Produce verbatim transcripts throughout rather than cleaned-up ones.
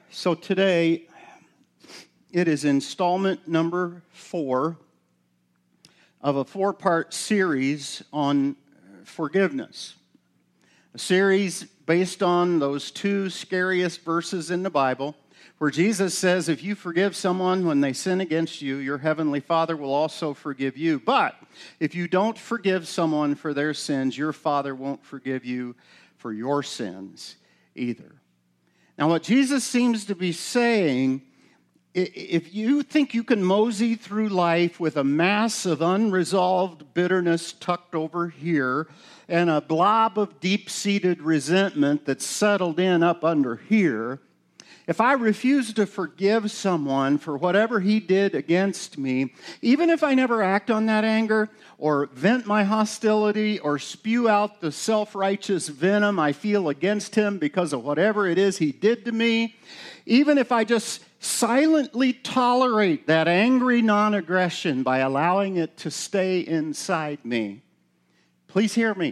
So today, it is installment number four of a four-part series on forgiveness. A series based on those two scariest verses in the Bible, where Jesus says, if you forgive someone when they sin against you, your heavenly Father will also forgive you. But if you don't forgive someone for their sins, your Father won't forgive you for your sins either. Now, what Jesus seems to be saying, if you think you can mosey through life with a mass of unresolved bitterness tucked over here and a blob of deep-seated resentment that's settled in up under here, if I refuse to forgive someone for whatever he did against me, even if I never act on that anger or vent my hostility or spew out the self-righteous venom I feel against him because of whatever it is he did to me, even if I just silently tolerate that angry non-aggression by allowing it to stay inside me, please hear me.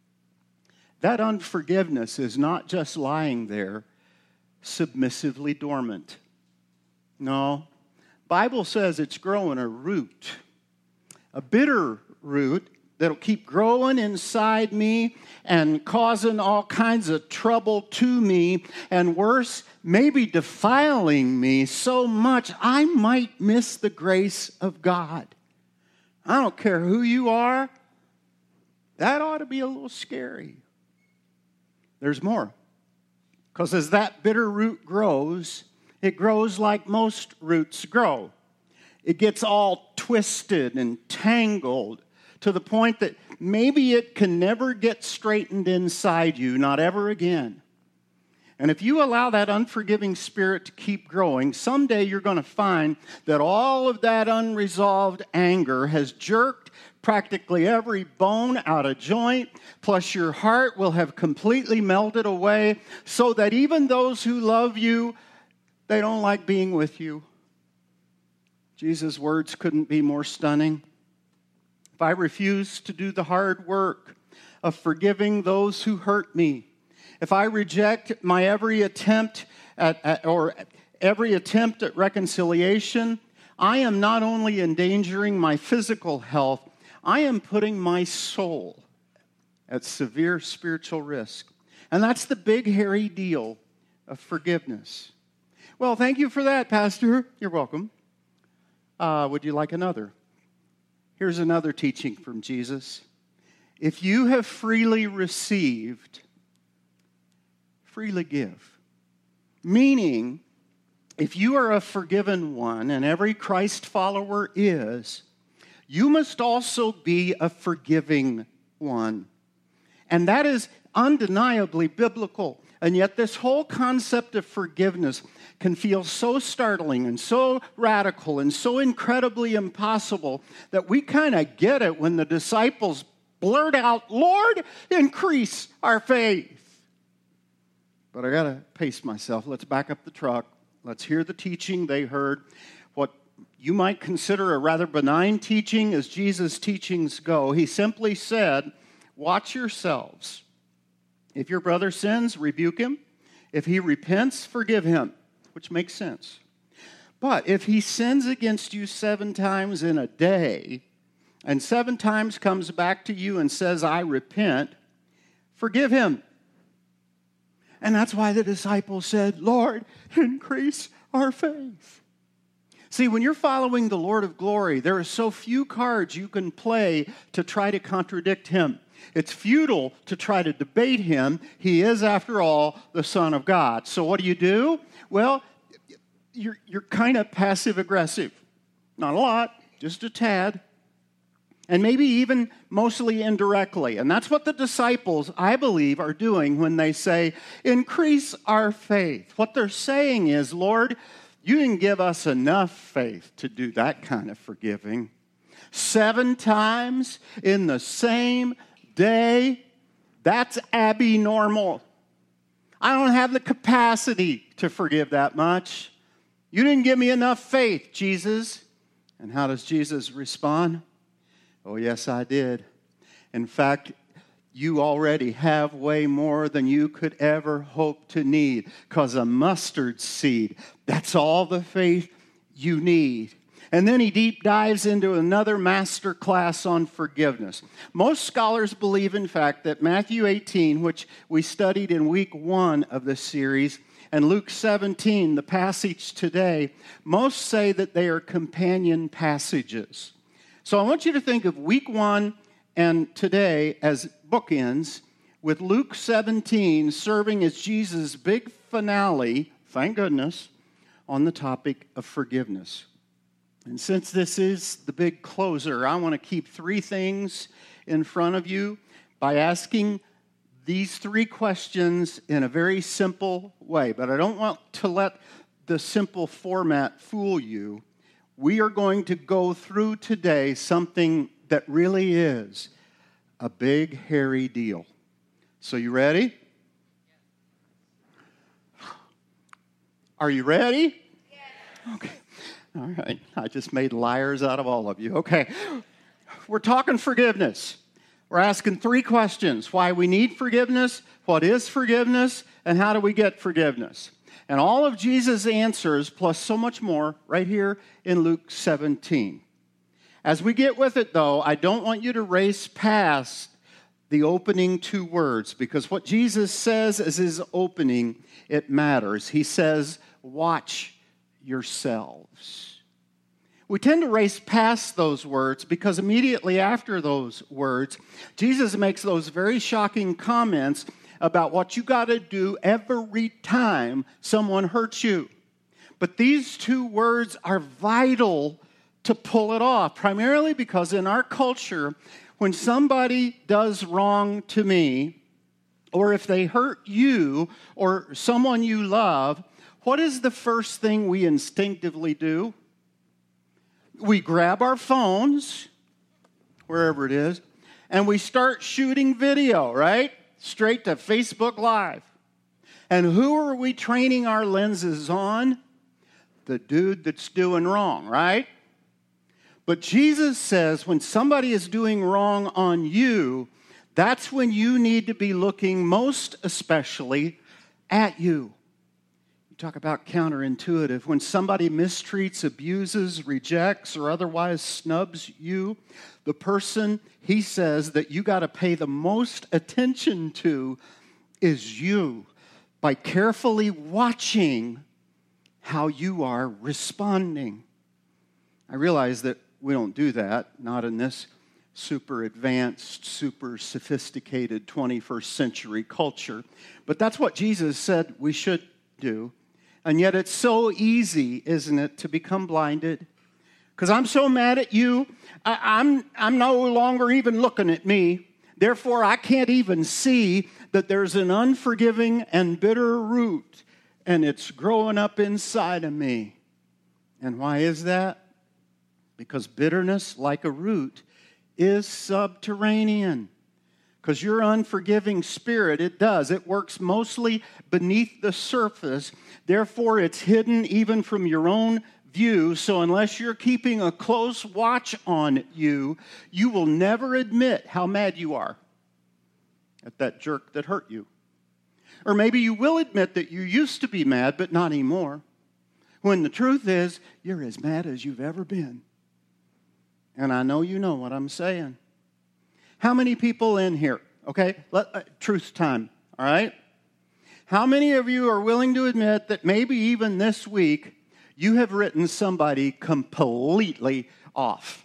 That unforgiveness is not just lying there submissively dormant. No, Bible says it's growing a root, a bitter root that'll keep growing inside me and causing all kinds of trouble to me, and worse, maybe defiling me so much I might miss the grace of God. I don't care who you are, that ought to be a little scary. There's more. Because as that bitter root grows, it grows like most roots grow. It gets all twisted and tangled to the point that maybe it can never get straightened inside you, not ever again. And if you allow that unforgiving spirit to keep growing, someday you're going to find that all of that unresolved anger has jerked practically every bone out of joint, plus your heart will have completely melted away, so that even those who love you, they don't like being with you. Jesus' words couldn't be more stunning. If I refuse to do the hard work of forgiving those who hurt me, if I reject my every attempt at, at or every attempt at reconciliation, I am not only endangering my physical health, I am putting my soul at severe spiritual risk. And that's the big, hairy deal of forgiveness. Well, thank you for that, Pastor. You're welcome. Uh, would you like another? Here's another teaching from Jesus. If you have freely received, freely give. Meaning, if you are a forgiven one, and every Christ follower is, you must also be a forgiving one. And that is undeniably biblical. And yet this whole concept of forgiveness can feel so startling and so radical and so incredibly impossible that we kind of get it when the disciples blurt out, Lord, increase our faith. But I got to pace myself. Let's back up the truck. Let's hear the teaching they heard. What you might consider a rather benign teaching as Jesus' teachings go. He simply said, watch yourselves. If your brother sins, rebuke him. If he repents, forgive him, which makes sense. But if he sins against you seven times in a day, and seven times comes back to you and says, I repent, forgive him. And that's why the disciples said, Lord, increase our faith. See, when you're following the Lord of glory, there are so few cards you can play to try to contradict him. It's futile to try to debate him. He is, after all, the Son of God. So what do you do? Well, you're, you're kind of passive-aggressive. Not a lot, just a tad. And maybe even mostly indirectly. And that's what the disciples, I believe, are doing when they say, increase our faith. What they're saying is, Lord, you didn't give us enough faith to do that kind of forgiving. Seven times in the same day, that's abnormal. I don't have the capacity to forgive that much. You didn't give me enough faith, Jesus. And how does Jesus respond? Oh, yes, I did. In fact, you already have way more than you could ever hope to need, because a mustard seed, that's all the faith you need. And then he deep dives into another master class on forgiveness. Most scholars believe, in fact, that Matthew eighteen, which we studied in week one of this series, and Luke seventeen, the passage today, most say that they are companion passages. So I want you to think of week one and today as bookends, with Luke seventeen serving as Jesus' big finale, thank goodness, on the topic of forgiveness. And since this is the big closer, I want to keep three things in front of you by asking these three questions in a very simple way. But I don't want to let the simple format fool you. We are going to go through today something that really is a big, hairy deal. So you ready? Are you ready? Yes. Okay. All right. I just made liars out of all of you. Okay. We're talking forgiveness. We're asking three questions: why we need forgiveness, what is forgiveness, and how do we get forgiveness? And all of Jesus' answers, plus so much more, right here in Luke seventeen. As we get with it, though, I don't want you to race past the opening two words, because what Jesus says as his opening, it matters. He says, watch yourselves. We tend to race past those words because immediately after those words, Jesus makes those very shocking comments about what you got to do every time someone hurts you. But these two words are vital to pull it off, primarily because in our culture, when somebody does wrong to me, or if they hurt you or someone you love, what is the first thing we instinctively do? We grab our phones, wherever it is, and we start shooting video, right? Straight to Facebook Live. And who are we training our lenses on? The dude that's doing wrong, right? But Jesus says when somebody is doing wrong on you, that's when you need to be looking most especially at you. You talk about counterintuitive. When somebody mistreats, abuses, rejects, or otherwise snubs you, the person, he says, that you got to pay the most attention to is you, by carefully watching how you are responding. I realize that we don't do that, not in this super advanced, super sophisticated twenty-first century culture. But that's what Jesus said we should do. And yet it's so easy, isn't it, to become blinded? Because I'm so mad at you, I, I'm, I'm no longer even looking at me. Therefore, I can't even see that there's an unforgiving and bitter root, and it's growing up inside of me. And why is that? Because bitterness, like a root, is subterranean. Because your unforgiving spirit, it does. It works mostly beneath the surface. Therefore, it's hidden even from your own view. So unless you're keeping a close watch on you, you will never admit how mad you are at that jerk that hurt you. Or maybe you will admit that you used to be mad, but not anymore. When the truth is, you're as mad as you've ever been. And I know you know what I'm saying. How many people in here, okay, let, uh, truth time, all right? How many of you are willing to admit that maybe even this week you have written somebody completely off?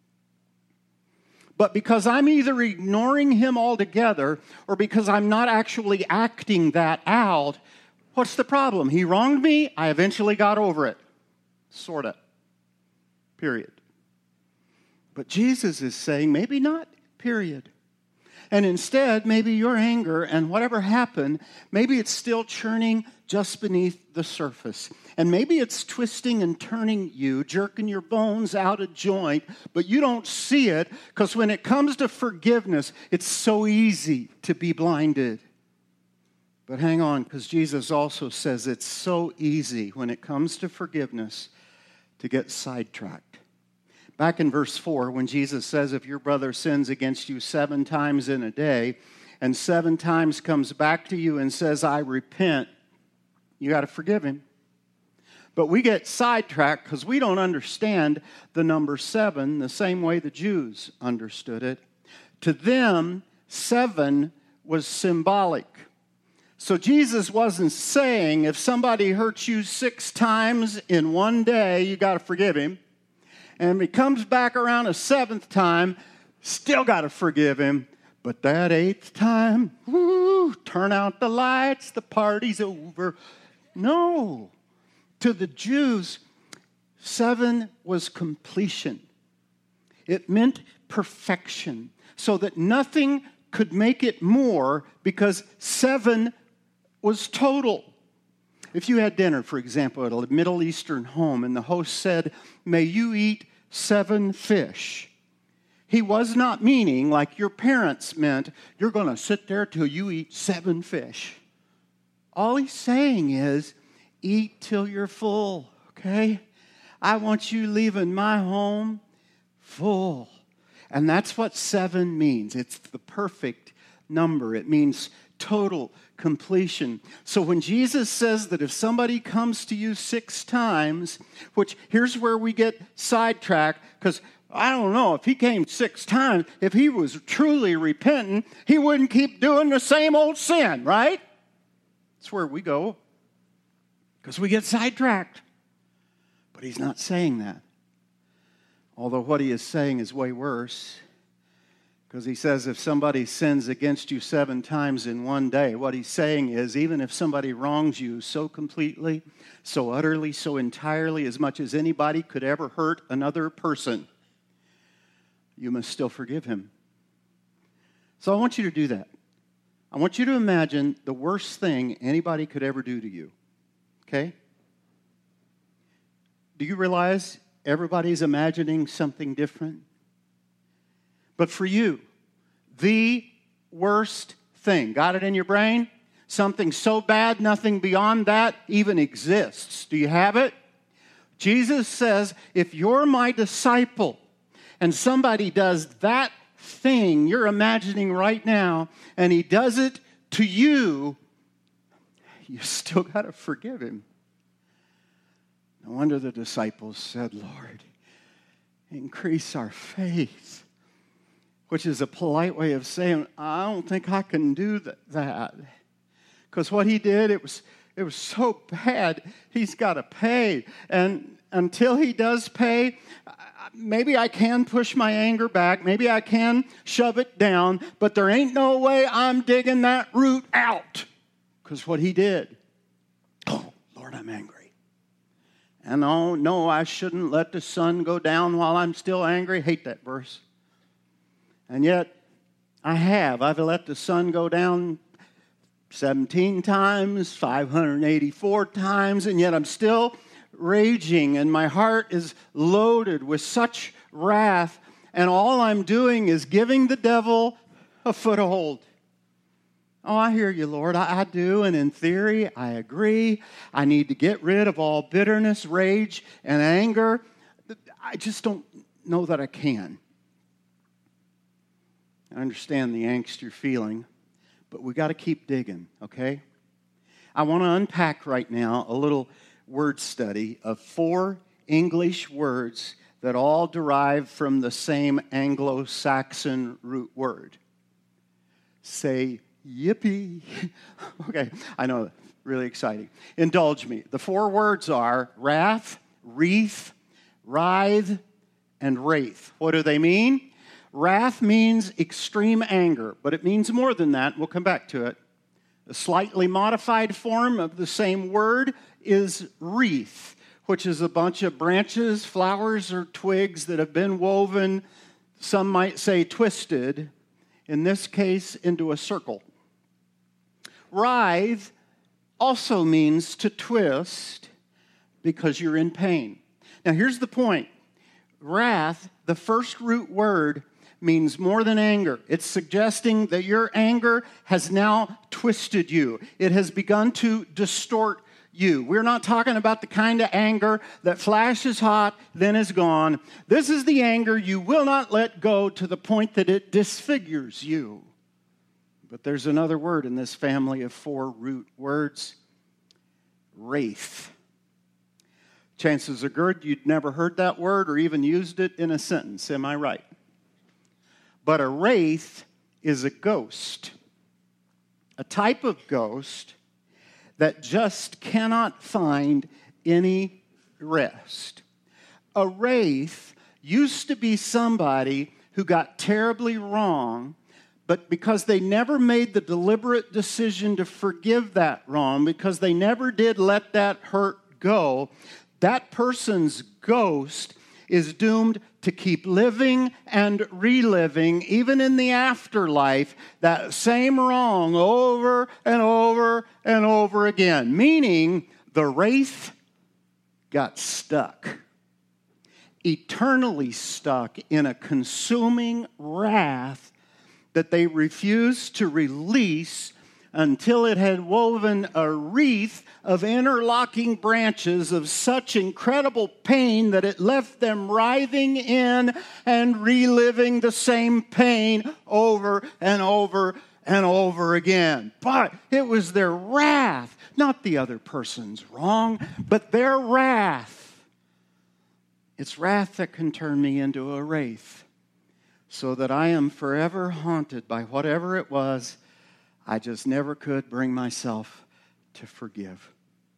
But because I'm either ignoring him altogether or because I'm not actually acting that out, what's the problem? He wronged me, I eventually got over it. Sort of. Period. But Jesus is saying, maybe not, period. And instead, maybe your anger and whatever happened, maybe it's still churning just beneath the surface. And maybe it's twisting and turning you, jerking your bones out of joint, but you don't see it because when it comes to forgiveness, it's so easy to be blinded. But hang on, because Jesus also says it's so easy when it comes to forgiveness to get sidetracked. Back in verse four, when Jesus says, if your brother sins against you seven times in a day, and seven times comes back to you and says, I repent, you got to forgive him. But we get sidetracked because we don't understand the number seven the same way the Jews understood it. To them, seven was symbolic. So Jesus wasn't saying if somebody hurts you six times in one day, you got to forgive him. And if he comes back around a seventh time, still got to forgive him. But that eighth time, whoo, turn out the lights, the party's over. No. To the Jews, seven was completion. It meant perfection, so that nothing could make it more because seven was total. If you had dinner, for example, at a Middle Eastern home, and the host said, may you eat seven fish, he was not meaning, like your parents meant, you're going to sit there till you eat seven fish. All he's saying is, eat till you're full, okay? I want you leaving my home full. And that's what seven means. It's the perfect number. It means total completion. So when Jesus says that if somebody comes to you six times, which here's where we get sidetracked, because I don't know, if he came six times, if he was truly repentant, he wouldn't keep doing the same old sin, right? That's where we go, because we get sidetracked. But he's not saying that. Although what he is saying is way worse, because he says if somebody sins against you seven times in one day, what he's saying is even if somebody wrongs you so completely, so utterly, so entirely, as much as anybody could ever hurt another person, you must still forgive him. So I want you to do that. I want you to imagine the worst thing anybody could ever do to you. Okay? Do you realize everybody's imagining something different? But for you, the worst thing, got it in your brain? Something so bad, nothing beyond that even exists. Do you have it? Jesus says, if you're my disciple and somebody does that thing you're imagining right now, and he does it to you, you still got to forgive him. No wonder the disciples said, Lord, increase our faith, which is a polite way of saying, I don't think I can do that. Because what he did, it was, it was so bad, he's got to pay. And until he does pay, maybe I can push my anger back. Maybe I can shove it down. But there ain't no way I'm digging that root out. Because what he did, oh, Lord, I'm angry. And oh, no, I shouldn't let the sun go down while I'm still angry. Hate that verse. And yet, I have. I've let the sun go down seventeen times, five hundred eighty-four times, and yet I'm still raging, and my heart is loaded with such wrath, and all I'm doing is giving the devil a foothold. Oh, I hear you, Lord. I, I do, and in theory, I agree. I need to get rid of all bitterness, rage, and anger. I just don't know that I can. I understand the angst you're feeling, but we got to keep digging, okay? I want to unpack right now a little word study of four English words that all derive from the same Anglo-Saxon root word. Say yippee. Okay, I know, really exciting. Indulge me. The four words are wrath, wreath, writhe, and wraith. What do they mean? Wrath means extreme anger, but it means more than that. We'll come back to it. A slightly modified form of the same word is wreath, which is a bunch of branches, flowers, or twigs that have been woven, some might say twisted, in this case into a circle. Writhe also means to twist because you're in pain. Now here's the point. Wrath, the first root word, means more than anger. It's suggesting that your anger has now twisted you. It has begun to distort you. We're not talking about the kind of anger that flashes hot, then is gone. This is the anger you will not let go to the point that it disfigures you. But there's another word in this family of four root words, wraith. Chances are good you'd never heard that word or even used it in a sentence. Am I right? But a wraith is a ghost, a type of ghost that just cannot find any rest. A wraith used to be somebody who got terribly wrong, but because they never made the deliberate decision to forgive that wrong, because they never did let that hurt go, that person's ghost is doomed to keep living and reliving, even in the afterlife, that same wrong over and over and over again. Meaning, the wraith got stuck, eternally stuck in a consuming wrath that they refused to release until it had woven a wreath of interlocking branches of such incredible pain that it left them writhing in and reliving the same pain over and over and over again. But it was their wrath, not the other person's wrong, but their wrath. It's wrath that can turn me into a wraith, so that I am forever haunted by whatever it was I just never could bring myself to forgive.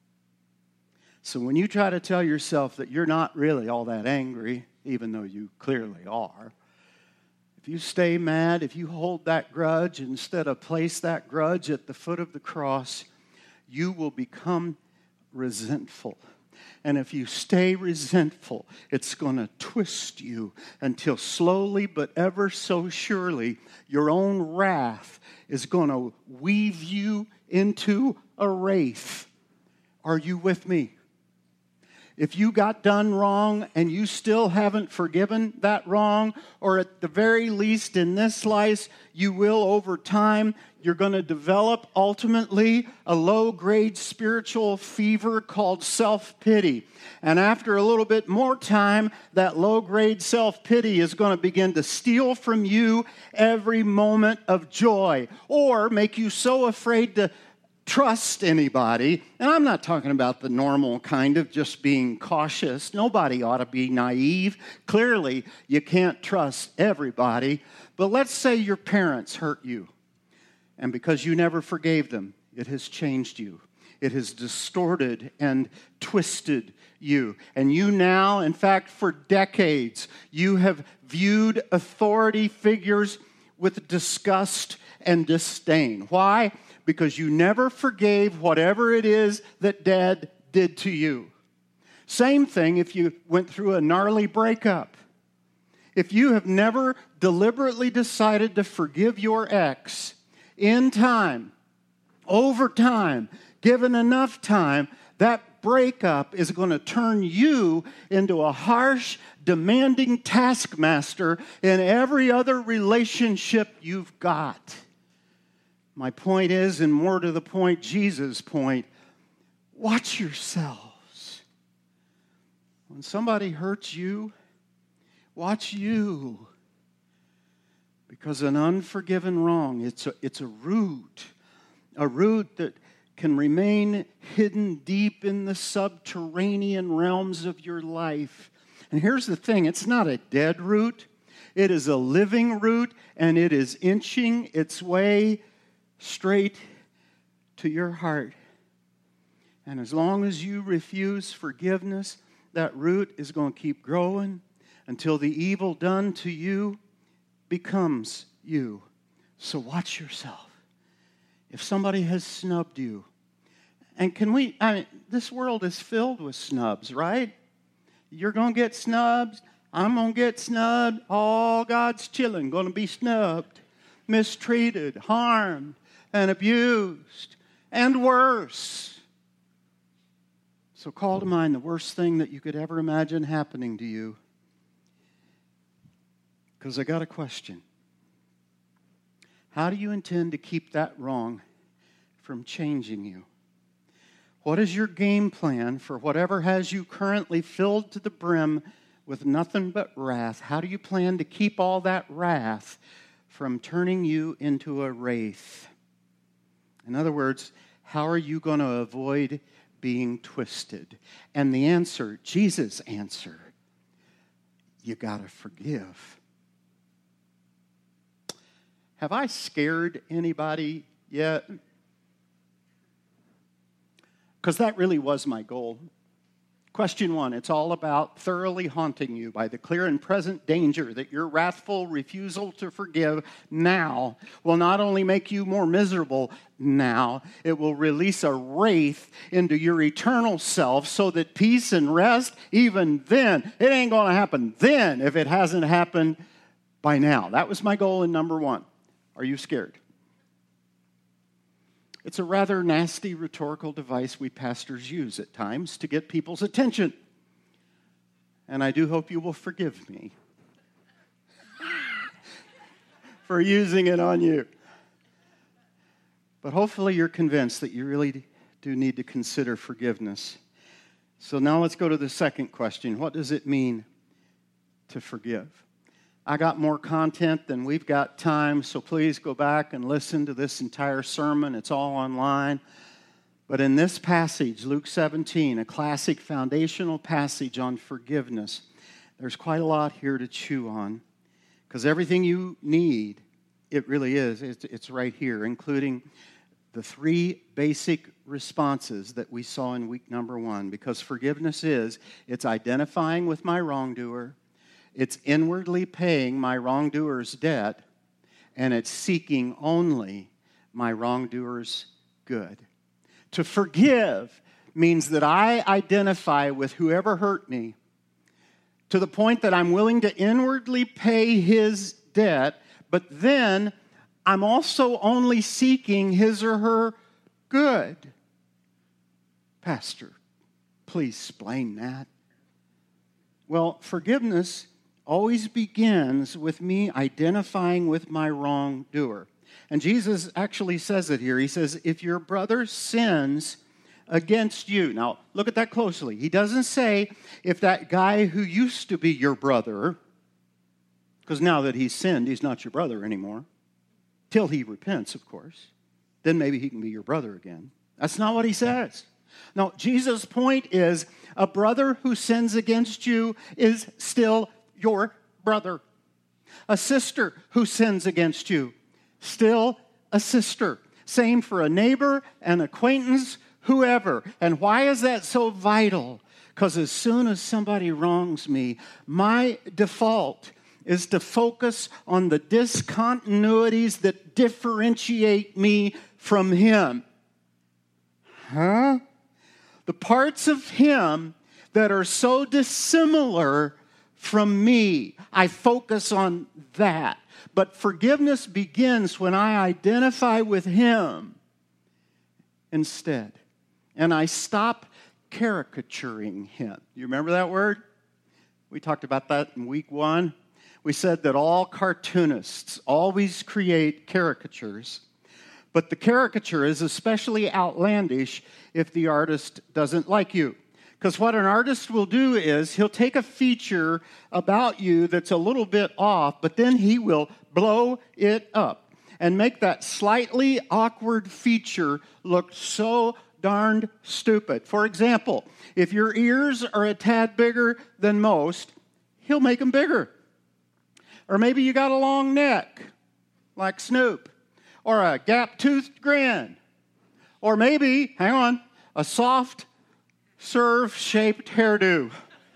So when you try to tell yourself that you're not really all that angry, even though you clearly are, if you stay mad, if you hold that grudge, instead of place that grudge at the foot of the cross, you will become resentful. And if you stay resentful, it's going to twist you until slowly but ever so surely your own wrath is going to weave you into a wraith. Are you with me? If you got done wrong and you still haven't forgiven that wrong, or at the very least in this life, you will over time, you're going to develop ultimately a low-grade spiritual fever called self-pity. And after a little bit more time, that low-grade self-pity is going to begin to steal from you every moment of joy, or make you so afraid to trust anybody. And I'm not talking about the normal kind of just being cautious. Nobody ought to be naive. Clearly, you can't trust everybody. But let's say your parents hurt you, and because you never forgave them, it has changed you. It has distorted and twisted you. And you now, in fact, for decades, you have viewed authority figures with disgust and disdain. Why? Because you never forgave whatever it is that Dad did to you. Same thing if you went through a gnarly breakup. If you have never deliberately decided to forgive your ex in time, over time, given enough time, that breakup is going to turn you into a harsh, demanding taskmaster in every other relationship you've got. My point is, and more to the point, Jesus' point, watch yourselves. When somebody hurts you, watch you. Because an unforgiven wrong, it's a, it's a root, a root that can remain hidden deep in the subterranean realms of your life. And here's the thing, it's not a dead root. It is a living root, and it is inching its way straight to your heart. And as long as you refuse forgiveness, that root is going to keep growing until the evil done to you becomes you. So watch yourself. If somebody has snubbed you, and can we, I mean, this world is filled with snubs, right? You're going to get snubbed. I'm going to get snubbed. All God's children going to be snubbed, mistreated, harmed, and abused, and worse. So call to mind the worst thing that you could ever imagine happening to you. Because I got a question. How do you intend to keep that wrong from changing you? What is your game plan for whatever has you currently filled to the brim with nothing but wrath? How do you plan to keep all that wrath from turning you into a wraith? In other words, how are you going to avoid being twisted? And the answer, Jesus' answer, you got to forgive. Have I scared anybody yet? Because that really was my goal. Question one, it's all about thoroughly haunting you by the clear and present danger that your wrathful refusal to forgive now will not only make you more miserable now, it will release a wraith into your eternal self so that peace and rest, even then, it ain't going to happen then if it hasn't happened by now. That was my goal in number one. Are you scared? It's a rather nasty rhetorical device we pastors use at times to get people's attention. And I do hope you will forgive me for using it on you. But hopefully you're convinced that you really do need to consider forgiveness. So now let's go to the second question. What does it mean to forgive? I got more content than we've got time, so please go back and listen to this entire sermon. It's all online. But in this passage, Luke seventeen, a classic foundational passage on forgiveness, there's quite a lot here to chew on. Because everything you need, it really is, it's right here, including the three basic responses that we saw in week number one. Because forgiveness is, it's identifying with my wrongdoer, it's inwardly paying my wrongdoer's debt, and it's seeking only my wrongdoer's good. To forgive means that I identify with whoever hurt me to the point that I'm willing to inwardly pay his debt, but then I'm also only seeking his or her good. Pastor, please explain that. Well, forgiveness always begins with me identifying with my wrongdoer. And Jesus actually says it here. He says, if your brother sins against you. Now, look at that closely. He doesn't say if that guy who used to be your brother, because now that he's sinned, he's not your brother anymore. Till he repents, of course. Then maybe he can be your brother again. That's not what he says. No, Jesus' point is a brother who sins against you is still your brother. A sister who sins against you, still a sister. Same for a neighbor, an acquaintance, whoever. And why is that so vital? Because as soon as somebody wrongs me, my default is to focus on the discontinuities that differentiate me from him. Huh? The parts of him that are so dissimilar from me. I focus on that. But forgiveness begins when I identify with him instead. And I stop caricaturing him. You remember that word? We talked about that in week one. We said that all cartoonists always create caricatures. But the caricature is especially outlandish if the artist doesn't like you. Because what an artist will do is he'll take a feature about you that's a little bit off, but then he will blow it up and make that slightly awkward feature look so darned stupid. For example, if your ears are a tad bigger than most, he'll make them bigger. Or maybe you got a long neck, like Snoop, or a gap-toothed grin, or maybe, hang on, a soft serve-shaped hairdo.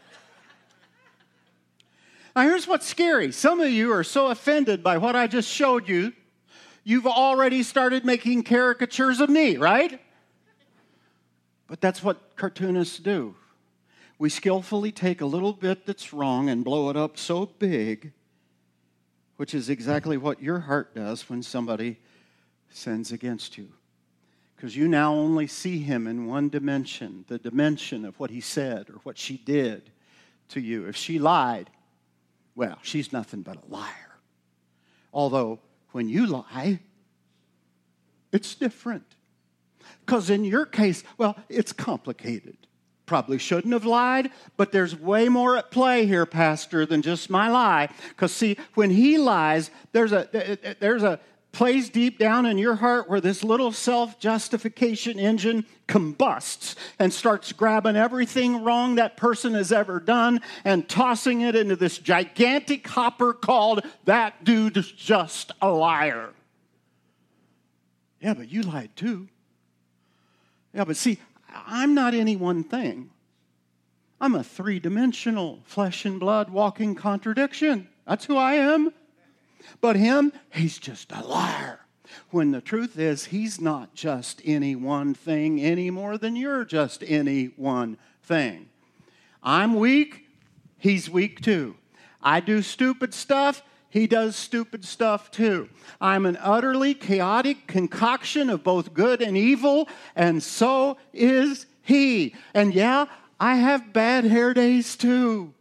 Now, here's what's scary. Some of you are so offended by what I just showed you, you've already started making caricatures of me, right? But that's what cartoonists do. We skillfully take a little bit that's wrong and blow it up so big, which is exactly what your heart does when somebody sins against you. Because you now only see him in one dimension, the dimension of what he said or what she did to you. If she lied, well, she's nothing but a liar. Although, when you lie, it's different. Because in your case, well, it's complicated. Probably shouldn't have lied, but there's way more at play here, Pastor, than just my lie. Because see, when he lies, there's a there's a place deep down in your heart where this little self-justification engine combusts and starts grabbing everything wrong that person has ever done and tossing it into this gigantic hopper called, that dude is just a liar. Yeah, but you lied too. Yeah, but see, I'm not any one thing. I'm a three-dimensional, flesh and blood walking contradiction. That's who I am. But him, he's just a liar. When the truth is, he's not just any one thing any more than you're just any one thing. I'm weak, he's weak too. I do stupid stuff, he does stupid stuff too. I'm an utterly chaotic concoction of both good and evil, and so is he. And yeah, I have bad hair days too.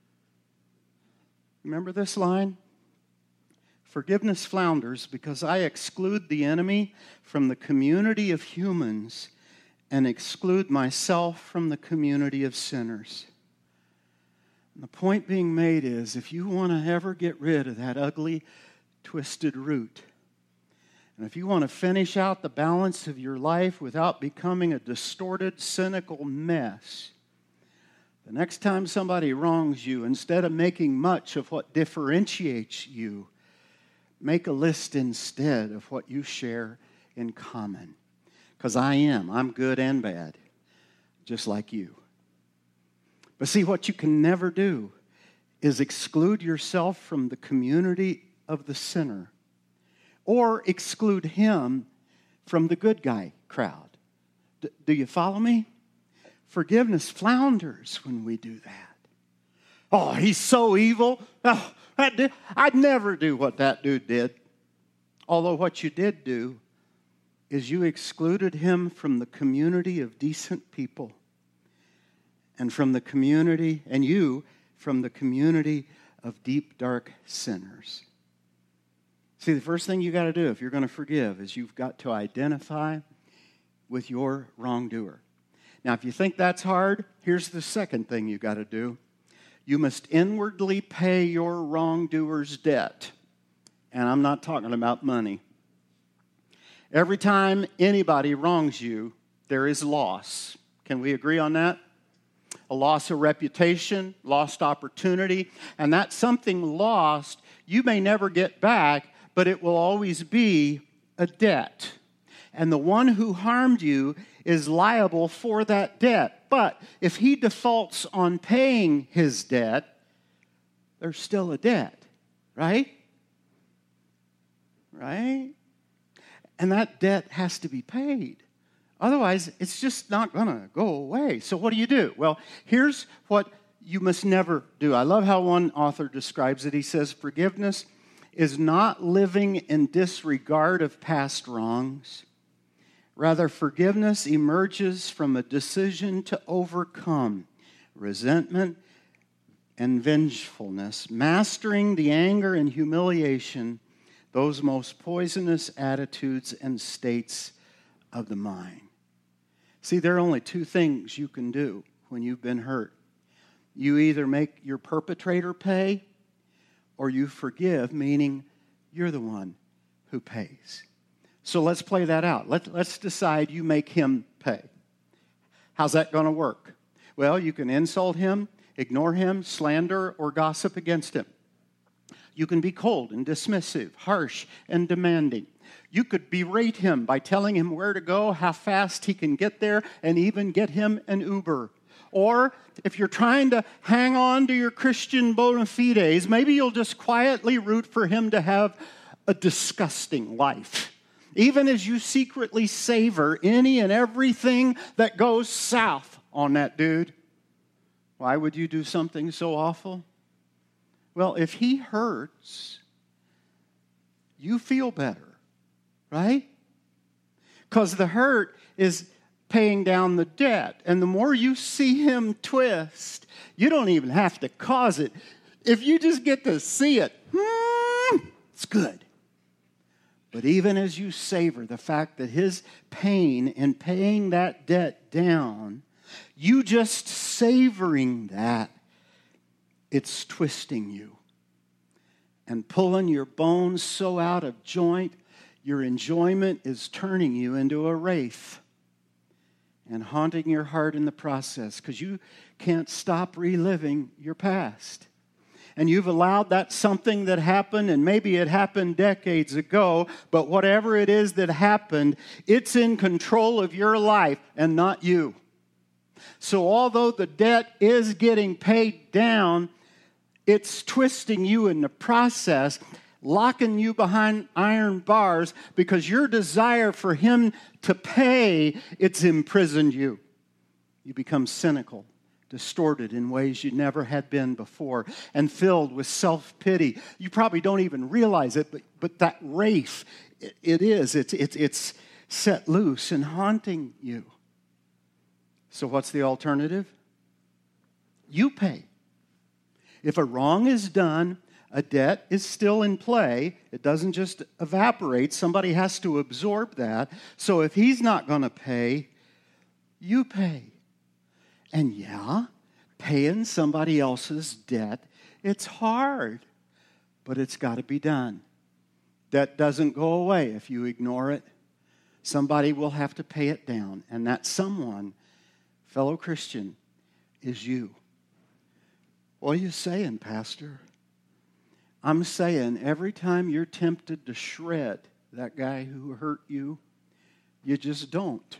Remember this line? Forgiveness flounders because I exclude the enemy from the community of humans and exclude myself from the community of sinners. And the point being made is, if you want to ever get rid of that ugly, twisted root, and if you want to finish out the balance of your life without becoming a distorted, cynical mess, the next time somebody wrongs you, instead of making much of what differentiates you, make a list instead of what you share in common. Because I am. I'm good and bad, just like you. But see, what you can never do is exclude yourself from the community of the sinner or exclude him from the good guy crowd. D- do you follow me? Forgiveness flounders when we do that. Oh, he's so evil. Oh, I'd never do what that dude did. Although what you did do is you excluded him from the community of decent people and from the community, and you from the community of deep, dark sinners. See, the first thing you got to do if you're going to forgive is you've got to identify with your wrongdoer. Now, if you think that's hard, here's the second thing you got to do. You must inwardly pay your wrongdoer's debt. And I'm not talking about money. Every time anybody wrongs you, there is loss. Can we agree on that? A loss of reputation, lost opportunity, and that something lost you may never get back, but it will always be a debt. And the one who harmed you is liable for that debt. But if he defaults on paying his debt, there's still a debt, right? Right? And that debt has to be paid. Otherwise, it's just not going to go away. So what do you do? Well, here's what you must never do. I love how one author describes it. He says, forgiveness is not living in disregard of past wrongs. Rather, forgiveness emerges from a decision to overcome resentment and vengefulness, mastering the anger and humiliation, those most poisonous attitudes and states of the mind. See, there are only two things you can do when you've been hurt. You either make your perpetrator pay or you forgive, meaning you're the one who pays. So let's play that out. Let, let's decide you make him pay. How's that going to work? Well, you can insult him, ignore him, slander, or gossip against him. You can be cold and dismissive, harsh and demanding. You could berate him by telling him where to go, how fast he can get there, and even get him an Uber. Or if you're trying to hang on to your Christian bona fides, maybe you'll just quietly root for him to have a disgusting life, even as you secretly savor any and everything that goes south on that dude. Why would you do something so awful? Well, if he hurts, you feel better, right? Because the hurt is paying down the debt. And the more you see him twist, you don't even have to cause it. If you just get to see it, hmm, it's good. But even as you savor the fact that his pain in paying that debt down, you just savoring that, it's twisting you and pulling your bones so out of joint, your enjoyment is turning you into a wraith and haunting your heart in the process because you can't stop reliving your past. And you've allowed that something that happened, and maybe it happened decades ago, but whatever it is that happened, it's in control of your life and not you. So although the debt is getting paid down, it's twisting you in the process, locking you behind iron bars because your desire for him to pay, it's imprisoned you. You become cynical, distorted in ways you never had been before, and filled with self-pity. You probably don't even realize it, but, but that wraith, it, it is. It's, it's, it's set loose and haunting you. So what's the alternative? You pay. If a wrong is done, a debt is still in play. It doesn't just evaporate. Somebody has to absorb that. So if he's not going to pay, you pay. And yeah, paying somebody else's debt, it's hard, but it's got to be done. Debt doesn't go away if you ignore it. Somebody will have to pay it down, and that someone, fellow Christian, is you. What are you saying, Pastor? I'm saying every time you're tempted to shred that guy who hurt you, you just don't.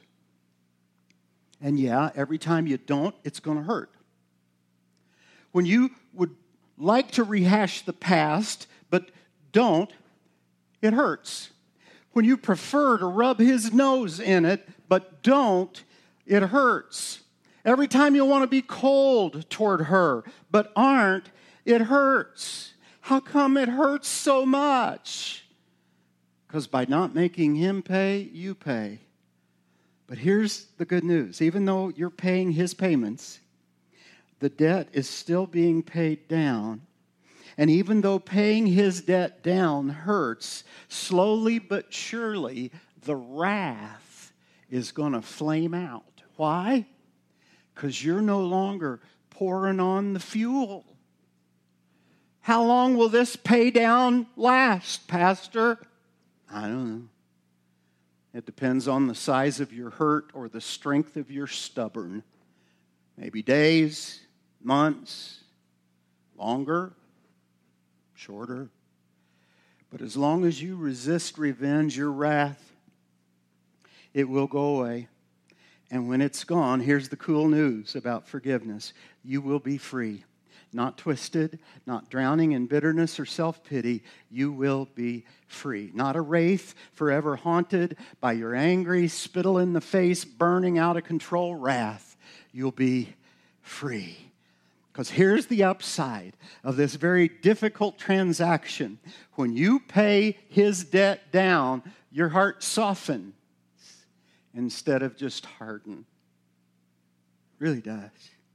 And yeah, every time you don't, it's going to hurt. When you would like to rehash the past, but don't, it hurts. When you prefer to rub his nose in it, but don't, it hurts. Every time you want to be cold toward her, but aren't, it hurts. How come it hurts so much? Because by not making him pay, you pay. But here's the good news. Even though you're paying his payments, the debt is still being paid down. And even though paying his debt down hurts, slowly but surely, the wrath is going to flame out. Why? Because you're no longer pouring on the fuel. How long will this pay down last, Pastor? I don't know. It depends on the size of your hurt or the strength of your stubborn. Maybe days, months, longer, shorter. But as long as you resist revenge, your wrath, it will go away. And when it's gone, here's the cool news about forgiveness. You will be free. Not twisted, not drowning in bitterness or self-pity. You will be free. Not a wraith, forever haunted by your angry, spittle-in-the-face, burning out of control wrath. You'll be free. Because here's the upside of this very difficult transaction. When you pay his debt down, your heart softens instead of just harden. It really does.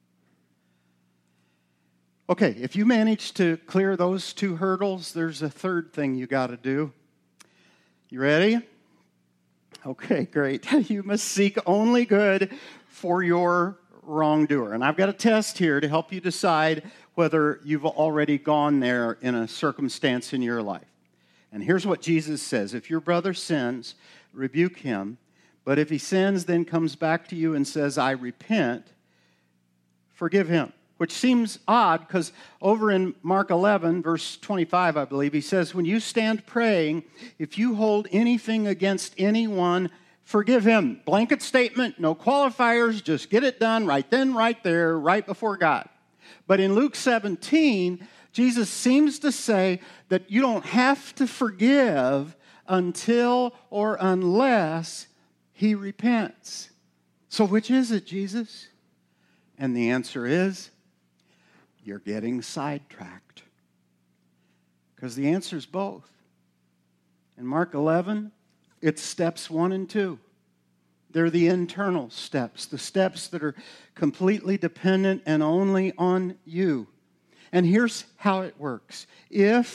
Okay, if you manage to clear those two hurdles, there's a third thing you got to do. You ready? Okay, great. You must seek only good for your wrongdoer. And I've got a test here to help you decide whether you've already gone there in a circumstance in your life. And here's what Jesus says. If your brother sins, rebuke him. But if he sins, then comes back to you and says, I repent, forgive him. Which seems odd because over in Mark eleven, verse twenty-five, I believe, he says, when you stand praying, if you hold anything against anyone, forgive him. Blanket statement, no qualifiers, just get it done right then, right there, right before God. But in Luke seventeen, Jesus seems to say that you don't have to forgive until or unless he repents. So which is it, Jesus? And the answer is, you're getting sidetracked. Because the answer is both. In Mark eleven, it's steps one and two. They're the internal steps, the steps that are completely dependent and only on you. And here's how it works. If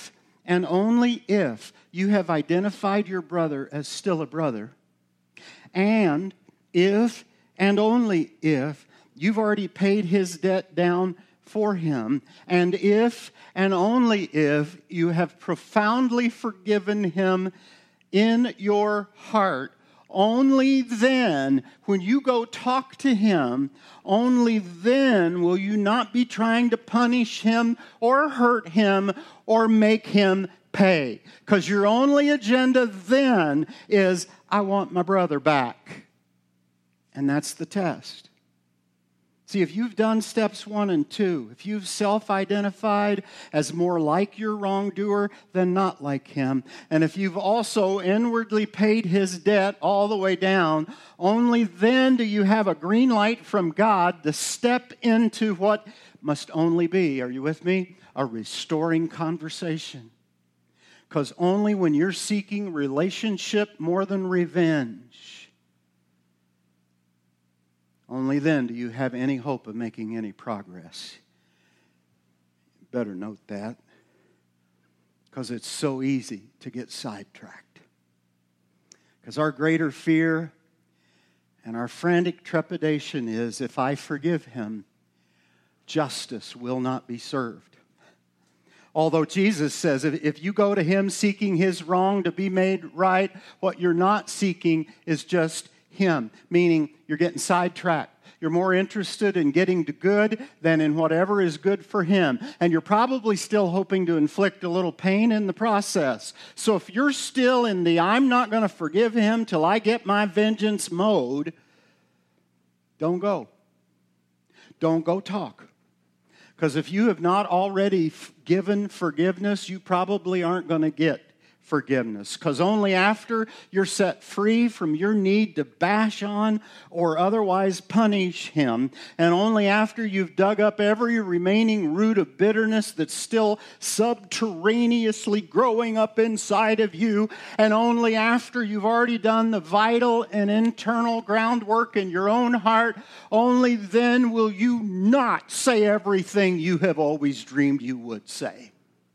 and only if you have identified your brother as still a brother, and if and only if you've already paid his debt down for him, and if and only if you have profoundly forgiven him in your heart, only then, when you go talk to him, only then will you not be trying to punish him or hurt him or make him pay. Because your only agenda then is, I want my brother back. And that's the test. See, if you've done steps one and two, if you've self-identified as more like your wrongdoer than not like him, and if you've also inwardly paid his debt all the way down, only then do you have a green light from God to step into what must only be, are you with me? A restoring conversation. Because only when you're seeking relationship more than revenge, only then do you have any hope of making any progress. Better note that, because it's so easy to get sidetracked. Because our greater fear and our frantic trepidation is, if I forgive him, justice will not be served. Although Jesus says, if you go to him seeking his wrong to be made right, what you're not seeking is just him, meaning you're getting sidetracked. You're more interested in getting to good than in whatever is good for him. And you're probably still hoping to inflict a little pain in the process. So if you're still in the I'm not going to forgive him till I get my vengeance mode, don't go. Don't go talk. Because if you have not already given forgiveness, you probably aren't going to get forgiveness. Because only after you're set free from your need to bash on or otherwise punish him, and only after you've dug up every remaining root of bitterness that's still subterraneously growing up inside of you, and only after you've already done the vital and internal groundwork in your own heart, only then will you not say everything you have always dreamed you would say.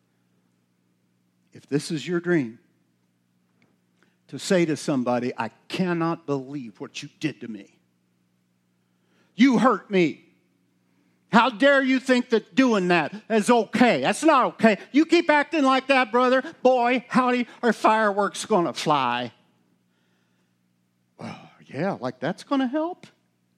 If this is your dream, to say to somebody, I cannot believe what you did to me. You hurt me. How dare you think that doing that is okay? That's not okay. You keep acting like that, brother. Boy, howdy, are fireworks going to fly? Well, yeah, like that's going to help?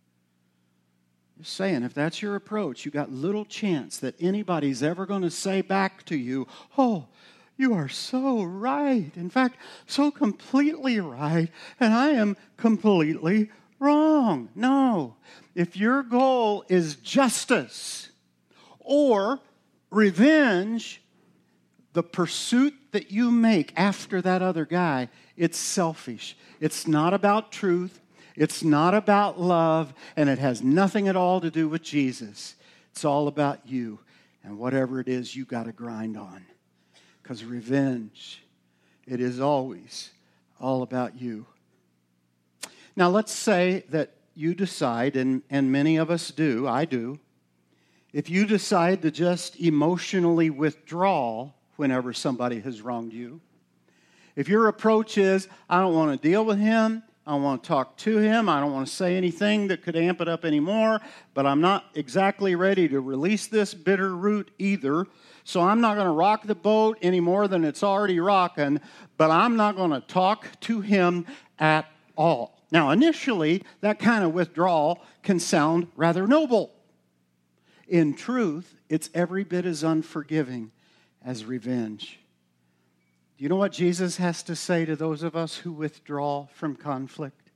Just saying, if that's your approach, you got little chance that anybody's ever going to say back to you, oh, you are so right. In fact, so completely right. And I am completely wrong. No. If your goal is justice or revenge, the pursuit that you make after that other guy, it's selfish. It's not about truth. It's not about love. And it has nothing at all to do with Jesus. It's all about you and whatever it is you got to grind on. Because revenge, it is always all about you. Now let's say that you decide, and, and many of us do, I do, if you decide to just emotionally withdraw whenever somebody has wronged you, if your approach is, I don't want to deal with him, I don't want to talk to him, I don't want to say anything that could amp it up anymore, but I'm not exactly ready to release this bitter root either, so I'm not going to rock the boat any more than it's already rocking, but I'm not going to talk to him at all. Now, initially, that kind of withdrawal can sound rather noble. In truth, it's every bit as unforgiving as revenge. Do you know what Jesus has to say to those of us who withdraw from conflict?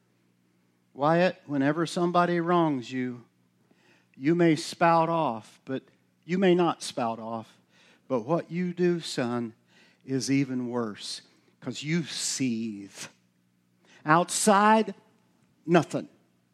Wyatt, whenever somebody wrongs you, you may spout off, but you may not spout off. But what you do, son, is even worse, because you seethe. Outside, nothing.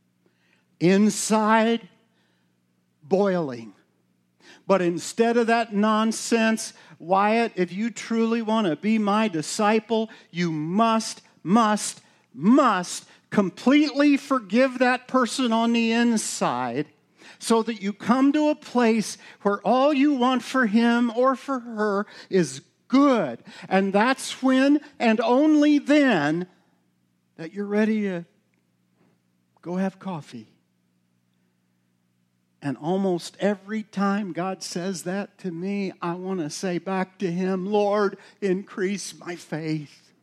Inside, boiling. But instead of that nonsense, Wyatt, if you truly want to be my disciple, you must, must, must completely forgive that person on the inside so that you come to a place where all you want for him or for her is good. And that's when, and only then, that you're ready to go have coffee. And almost every time God says that to me, I want to say back to Him, Lord, increase my faith.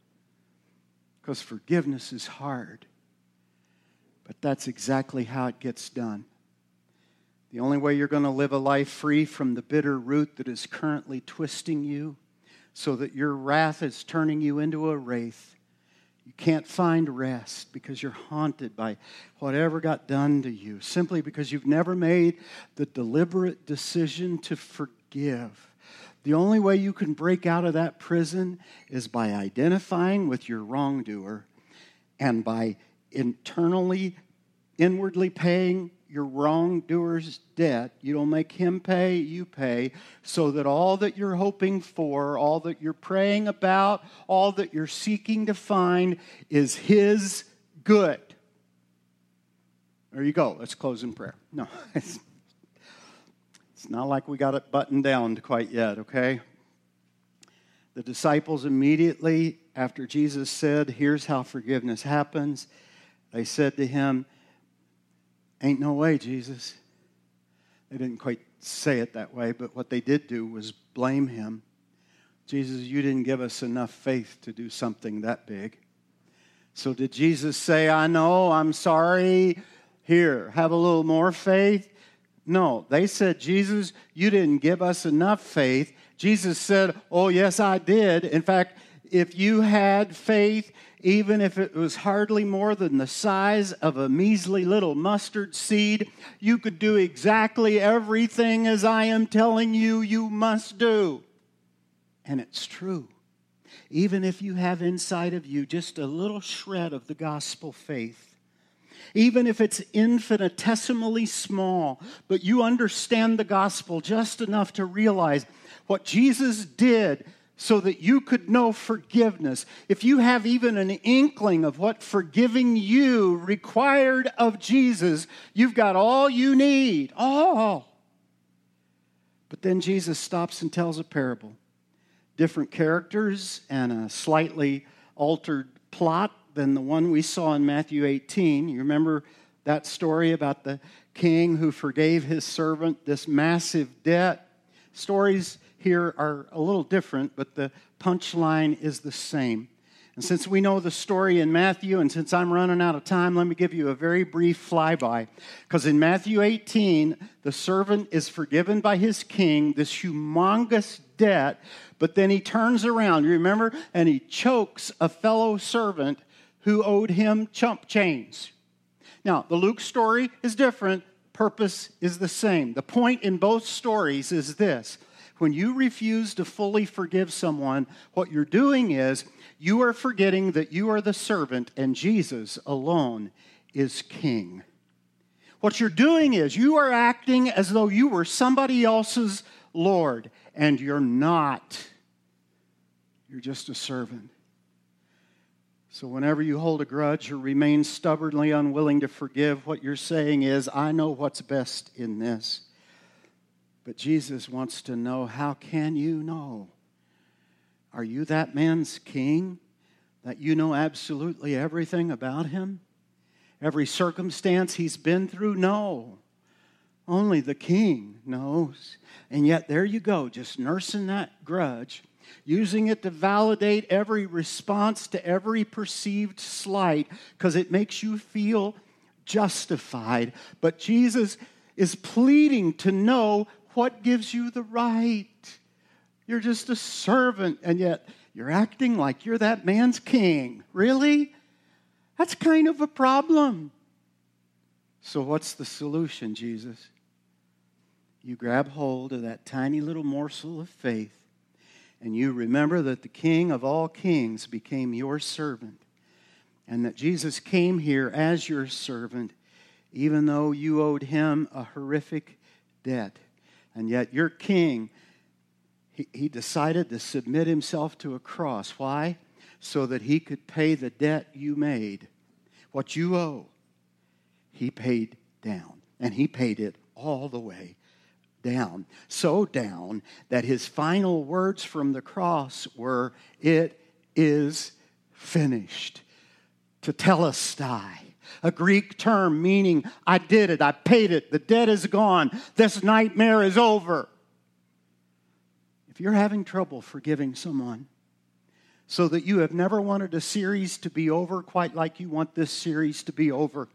Because forgiveness is hard. But that's exactly how it gets done. The only way you're going to live a life free from the bitter root that is currently twisting you so that your wrath is turning you into a wraith. You can't find rest because you're haunted by whatever got done to you, simply because you've never made the deliberate decision to forgive. The only way you can break out of that prison is by identifying with your wrongdoer and by internally, inwardly paying your wrongdoer's debt. You don't make him pay, you pay, so that all that you're hoping for, all that you're praying about, all that you're seeking to find is his good. There you go. Let's close in prayer. No, it's, it's not like we got it buttoned down quite yet, okay? The disciples immediately, after Jesus said, here's how forgiveness happens, they said to him, ain't no way, Jesus. They didn't quite say it that way, but what they did do was blame him. Jesus, you didn't give us enough faith to do something that big. So did Jesus say, I know, I'm sorry, here, have a little more faith? No, they said, Jesus, you didn't give us enough faith. Jesus said, oh, yes, I did. In fact, if you had faith, even if it was hardly more than the size of a measly little mustard seed, you could do exactly everything as I am telling you you must do. And it's true. Even if you have inside of you just a little shred of the gospel faith, even if it's infinitesimally small, but you understand the gospel just enough to realize what Jesus did so that you could know forgiveness. If you have even an inkling of what forgiving you required of Jesus, you've got all you need. All. But then Jesus stops and tells a parable. Different characters and a slightly altered plot than the one we saw in Matthew eighteen. You remember that story about the king who forgave his servant this massive debt? Stories here are a little different, but the punchline is the same. And since we know the story in Matthew, and since I'm running out of time, let me give you a very brief flyby. Because in Matthew eighteen, the servant is forgiven by his king, this humongous debt, but then he turns around, you remember? And he chokes a fellow servant who owed him chump change. Now, the Luke story is different. Purpose is the same. The point in both stories is this. When you refuse to fully forgive someone, what you're doing is you are forgetting that you are the servant and Jesus alone is king. What you're doing is you are acting as though you were somebody else's Lord, and you're not. You're just a servant. So whenever you hold a grudge or remain stubbornly unwilling to forgive, what you're saying is, I know what's best in this. But Jesus wants to know, how can you know? Are you that man's king? That you know absolutely everything about him? Every circumstance he's been through? No. Only the king knows. And yet there you go, just nursing that grudge, using it to validate every response to every perceived slight because it makes you feel justified. But Jesus is pleading to know what gives you the right. You're just a servant, and yet you're acting like you're that man's king. Really? That's kind of a problem. So what's the solution, Jesus? You grab hold of that tiny little morsel of faith, and you remember that the King of all kings became your servant, and that Jesus came here as your servant, even though you owed him a horrific debt. And yet your king, he, he decided to submit himself to a cross. Why? So that he could pay the debt you made. What you owe, he paid down. And he paid it all the way down, so down that his final words from the cross were, "It is finished." Tetelestai, a Greek term meaning, I did it, I paid it, the debt is gone, this nightmare is over. If you're having trouble forgiving someone, so that you have never wanted a series to be over quite like you want this series to be over,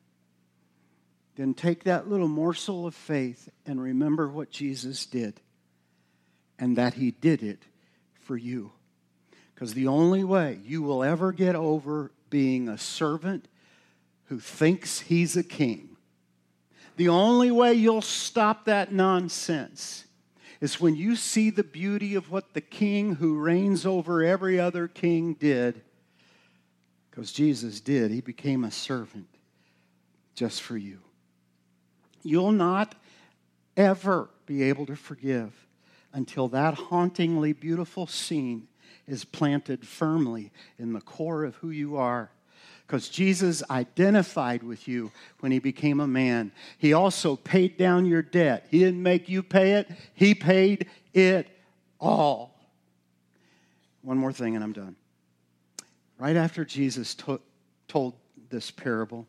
then take that little morsel of faith and remember what Jesus did, and that he did it for you. Because the only way you will ever get over being a servant who thinks he's a king, the only way you'll stop that nonsense is when you see the beauty of what the king who reigns over every other king did. Because Jesus did. He became a servant just for you. You'll not ever be able to forgive until that hauntingly beautiful scene is planted firmly in the core of who you are. Because Jesus identified with you when he became a man. He also paid down your debt. He didn't make you pay it. He paid it all. One more thing and I'm done. Right after Jesus to- told this parable,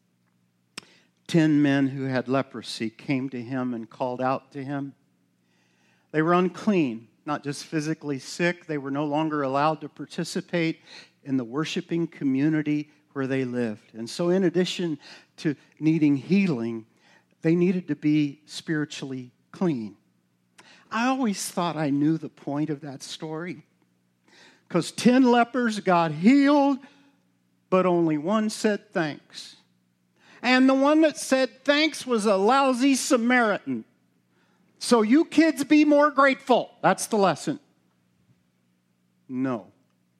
ten men who had leprosy came to him and called out to him. They were unclean, not just physically sick. They were no longer allowed to participate in the worshiping community where they lived. And so in addition to needing healing, they needed to be spiritually clean. I always thought I knew the point of that story. Because ten lepers got healed, but only one said thanks. And the one that said thanks was a lousy Samaritan. So you kids be more grateful. That's the lesson. No.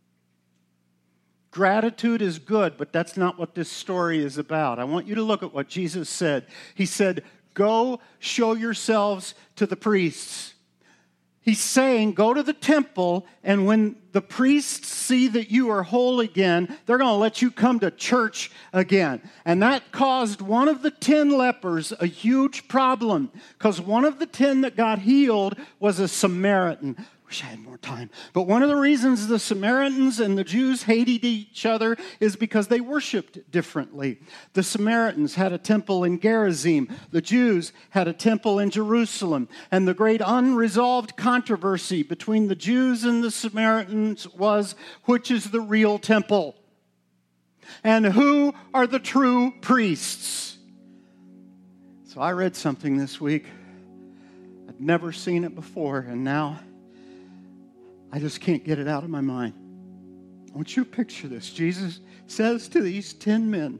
Gratitude is good, but that's not what this story is about. I want you to look at what Jesus said. He said, go show yourselves to the priests. He's saying, go to the temple, and when the priests see that you are whole again, they're going to let you come to church again. And that caused one of the ten lepers a huge problem, because one of the ten that got healed was a Samaritan. Wish I had more time. But one of the reasons the Samaritans and the Jews hated each other is because they worshiped differently. The Samaritans had a temple in Gerizim. The Jews had a temple in Jerusalem. And the great unresolved controversy between the Jews and the Samaritans was, which is the real temple? And who are the true priests? So I read something this week. I'd never seen it before, and now I just can't get it out of my mind. I want you to picture this. Jesus says to these ten men,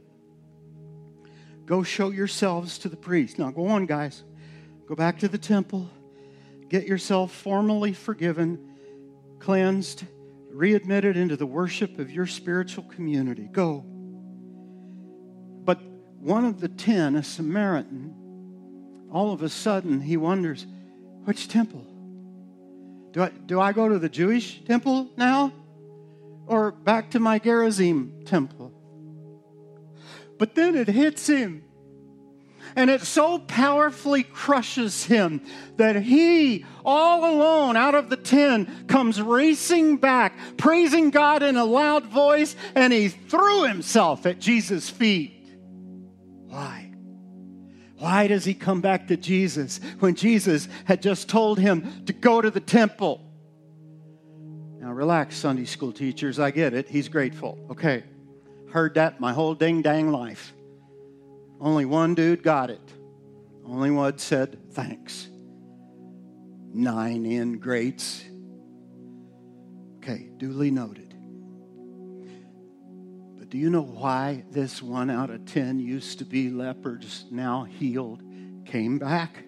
go show yourselves to the priest. Now go on, guys. Go back to the temple. Get yourself formally forgiven, cleansed, readmitted into the worship of your spiritual community. Go. But one of the ten, a Samaritan, all of a sudden he wonders, which temple? Do I, do I go to the Jewish temple now? Or back to my Gerizim temple? But then it hits him. And it so powerfully crushes him that he, all alone out of the ten, comes racing back, praising God in a loud voice, and he threw himself at Jesus' feet. Why? Why does he come back to Jesus when Jesus had just told him to go to the temple? Now relax, Sunday school teachers. I get it. He's grateful. Okay. Heard that my whole ding-dang life. Only one dude got it. Only one said thanks. Nine ingrates. Okay, duly noted. Do you know why this one out of ten used to be lepers, now healed, came back?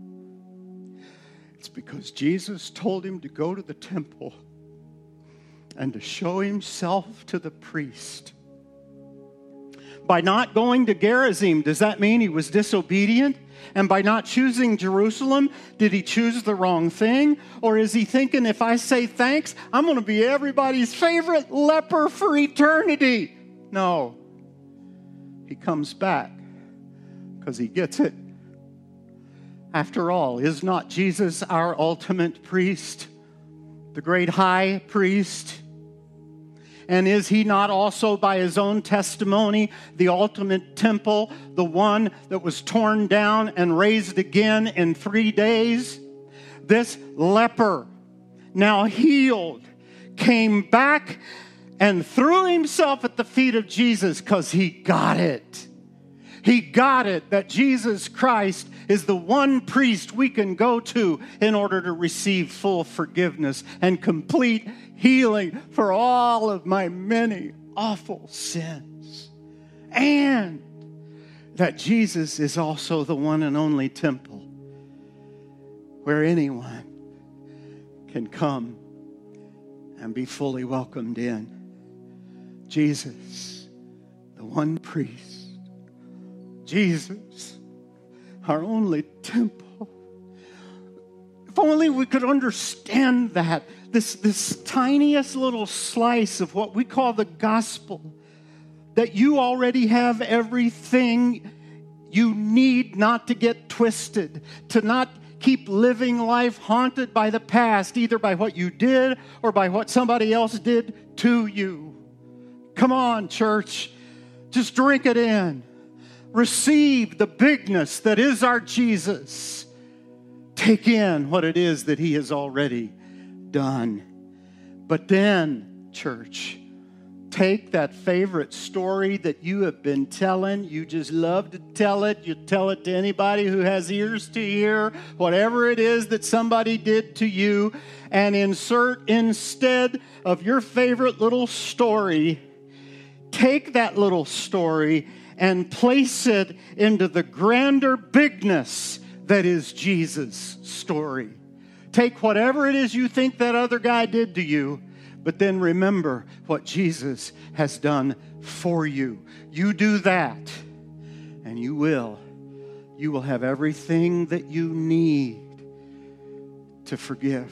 It's because Jesus told him to go to the temple and to show himself to the priest. By not going to Gerizim, does that mean he was disobedient? And by not choosing Jerusalem, did he choose the wrong thing? Or is he thinking, if I say thanks, I'm going to be everybody's favorite leper for eternity? No. He comes back because he gets it. After all, is not Jesus our ultimate priest, the great high priest? And is he not also, by his own testimony, the ultimate temple, the one that was torn down and raised again in three days? This leper, now healed, came back and threw himself at the feet of Jesus because he got it. He got it that Jesus Christ is the one priest we can go to in order to receive full forgiveness and complete healing for all of my many awful sins. And that Jesus is also the one and only temple where anyone can come and be fully welcomed in. Jesus, the one priest. Jesus, our only temple. If only we could understand that. This, this tiniest little slice of what we call the gospel. That you already have everything you need not to get twisted. To not keep living life haunted by the past. Either by what you did or by what somebody else did to you. Come on, church. Just drink it in. Receive the bigness that is our Jesus. Take in what it is that he has already done. But then, church, take that favorite story that you have been telling. You just love to tell it. You tell it to anybody who has ears to hear. Whatever it is that somebody did to you. And insert instead of your favorite little story, take that little story and place it into the grander bigness that is Jesus' story. Take whatever it is you think that other guy did to you, but then remember what Jesus has done for you. You do that, and you will. You will have everything that you need to forgive.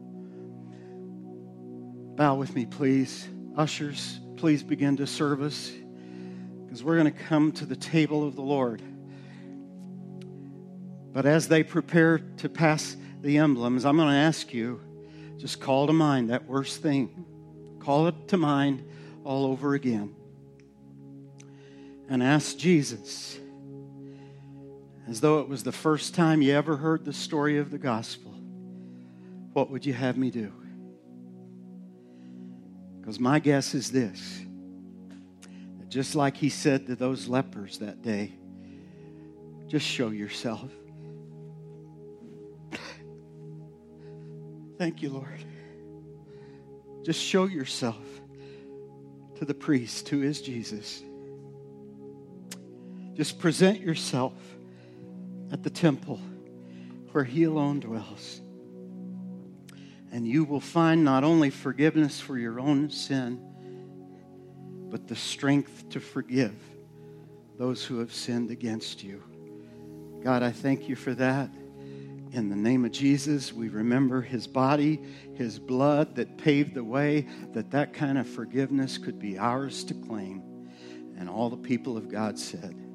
Bow with me, please. Ushers, please begin to serve us. Because we're going to come to the table of the Lord. But as they prepare to pass the emblems, I'm going to ask you, just call to mind that worst thing. Call it to mind all over again. And ask Jesus, as though it was the first time you ever heard the story of the gospel, what would you have me do? Because my guess is this. Just like he said to those lepers that day, just show yourself. Thank you, Lord. Just show yourself to the priest who is Jesus. Just present yourself at the temple where he alone dwells. And you will find not only forgiveness for your own sin, but the strength to forgive those who have sinned against you. God, I thank you for that. In the name of Jesus, we remember his body, his blood that paved the way, that that kind of forgiveness could be ours to claim. And all the people of God said,